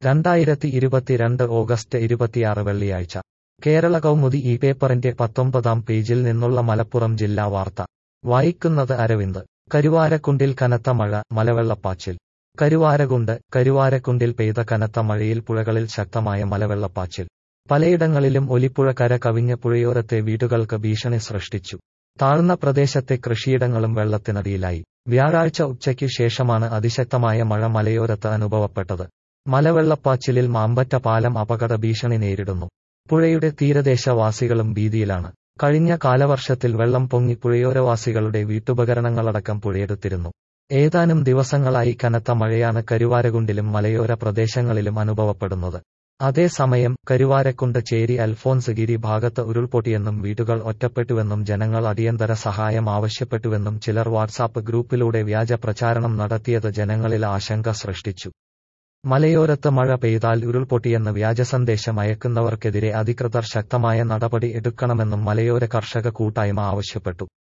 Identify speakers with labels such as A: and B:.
A: 2022 August 26 വെള്ളിയാഴ്ച കേരള കൗമുദി ഈ പേപ്പറിന്റെ 19-ാം പേജിൽ നിന്നുള്ള മലപ്പുറം ജില്ലാ വാർത്ത വായിക്കുന്നത് അരവിന്ദ്. കരുവാരക്കുണ്ടിൽ കനത്ത മഴ, മലവെള്ളപ്പാച്ചിൽ. കരുവാരക്കുണ്ടിൽ പെയ്ത കനത്ത മഴയിൽ പുഴകളിൽ ശക്തമായ മലവെള്ളപ്പാച്ചിൽ. പലയിടങ്ങളിലും ഒലിപ്പുഴ കര കവിഞ്ഞ് പുഴയോരത്തെ വീടുകൾക്ക് ഭീഷണി സൃഷ്ടിച്ചു. താഴ്ന്ന പ്രദേശത്തെ കൃഷിയിടങ്ങളും വെള്ളത്തിനടിയിലായി. വ്യാഴാഴ്ച ഉച്ചയ്ക്ക് ശേഷമാണ് അതിശക്തമായ മഴ മലയോരത്ത് അനുഭവപ്പെട്ടത്. മലവെള്ളപ്പാച്ചിലിൽ മാമ്പറ്റ പാലം അപകട ഭീഷണി നേരിടുന്നു. പുഴയുടെ തീരദേശവാസികളും ഭീതിയിലാണ്. കഴിഞ്ഞ കാലവർഷത്തിൽ വെള്ളം പൊങ്ങി പുഴയോരവാസികളുടെ വീട്ടുപകരണങ്ങളടക്കം പുഴയെടുത്തിരുന്നു. ഏതാനും ദിവസങ്ങളായി കനത്ത മഴയാണ് കരുവാരക്കുണ്ടിലും മലയോര പ്രദേശങ്ങളിലും അനുഭവപ്പെടുന്നത്. അതേസമയം കരുവാരക്കുണ്ട് ചേരി അൽഫോൻസ് ഗിരി ഭാഗത്ത് ഉരുൾപൊട്ടിയെന്നും വീടുകൾ ഒറ്റപ്പെട്ടുവെന്നും ജനങ്ങൾ അടിയന്തര സഹായം ആവശ്യപ്പെട്ടുവെന്നും ചിലർ വാട്സാപ്പ് ഗ്രൂപ്പിലൂടെ വ്യാജ പ്രചാരണം നടത്തിയത് ജനങ്ങളിൽ ആശങ്ക സൃഷ്ടിച്ചു. മലയോരത്ത് മഴ പെയ്താൽ ഉരുൾപൊട്ടിയെന്ന് വ്യാജസന്ദേശം അയക്കുന്നവർക്കെതിരെ അധികൃതർ ശക്തമായ നടപടി എടുക്കണമെന്നും മലയോര കർഷക കൂട്ടായ്മ ആവശ്യപ്പെട്ടു.